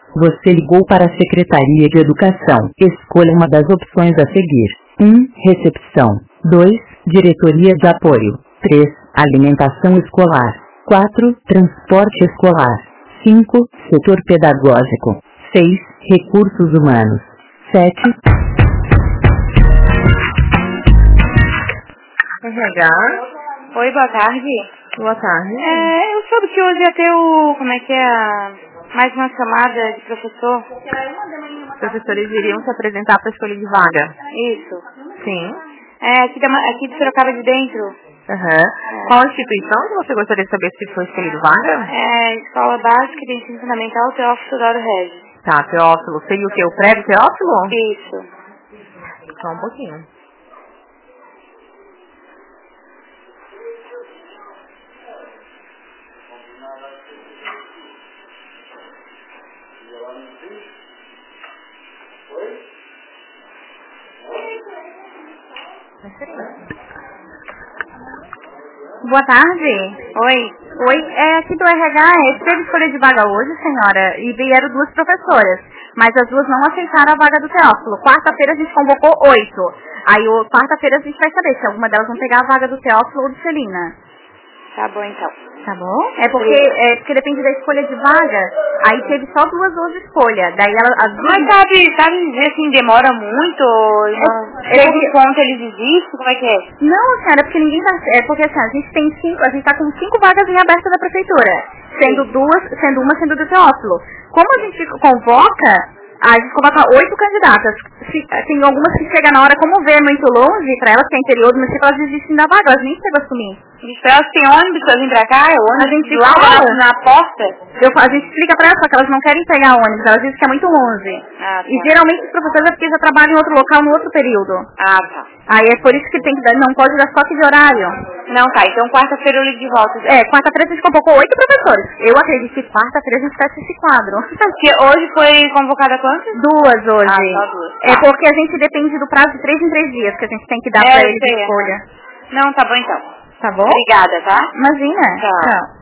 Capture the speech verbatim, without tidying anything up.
Você ligou para a Secretaria de Educação. Escolha uma das opções a seguir. um. Recepção. dois. Diretoria de Apoio. três. Alimentação escolar. quatro. Transporte escolar. cinco. Setor pedagógico. seis. Recursos humanos. sete. R H. Oi, boa tarde. Boa tarde. É, eu soube que hoje ia ter o... Como é que é? A, mais uma chamada de professor. Os professores iriam se apresentar para a escolha de vaga. Isso. Sim. É, aqui, da, aqui de Sorocaba de Dentro. Aham. Uhum. Qual instituição que você gostaria de saber se foi escolhido vaga? É, Escola Básica de Ensino Fundamental Teófilo Teodoro Regis. Tá, Teófilo. Seria o quê? O prédio Teófilo? Isso. Só um pouquinho. Boa tarde. Oi. Oi, é aqui do R H, é, teve escolha de vaga hoje, senhora, e vieram duas professoras, mas as duas não aceitaram a vaga do Teófilo. Quarta-feira a gente convocou oito. Aí, o- quarta-feira a gente vai saber se alguma delas vão pegar a vaga do Teófilo ou do Celina. Tá bom, então. Tá bom? É porque, é porque depende da escolha de vaga. Aí teve só duas duas escolhas. Daí ela, as duas... Mas sabe, sabe dizer assim, demora muito? Não, É, chega é, um ponto eles desistem? Como é que é? Não, senhora, porque ninguém tá... É porque assim, a gente tem cinco, a gente tá com cinco vagas em aberta da prefeitura. Sendo Sim. duas, sendo uma sendo do Teófilo. Como a gente convoca, a gente convoca oito candidatas. Se, tem algumas que chegam na hora, como vê muito longe, pra elas que é interior do município, elas desistem da vaga, elas nem chegam a assumir. Então elas têm ônibus pra vir pra cá? É o ônibus A gente lá fala. na, na porta? Eu, a gente explica pra elas, só que elas não querem pegar ônibus, elas dizem que é muito longe. Ah, tá. E geralmente os professores é porque já trabalham em outro local, no outro período. Ah, tá. Aí é por isso que tem que dar, não pode dar toque de horário. Não, tá. Então quarta-feira eu ligo de volta. Já. É, quarta-feira a gente convocou oito professores. Eu acredito que quarta-feira a gente fecha esse quadro. Porque hoje foi convocada quantas? Duas hoje. Ah, só duas. É Tá. porque a gente depende do prazo de três em três dias que a gente tem que dar É, pra eu ele de sei, escolha. Não, tá bom então. Tá bom? Obrigada, tá? Imagina. Tchau. Tchau.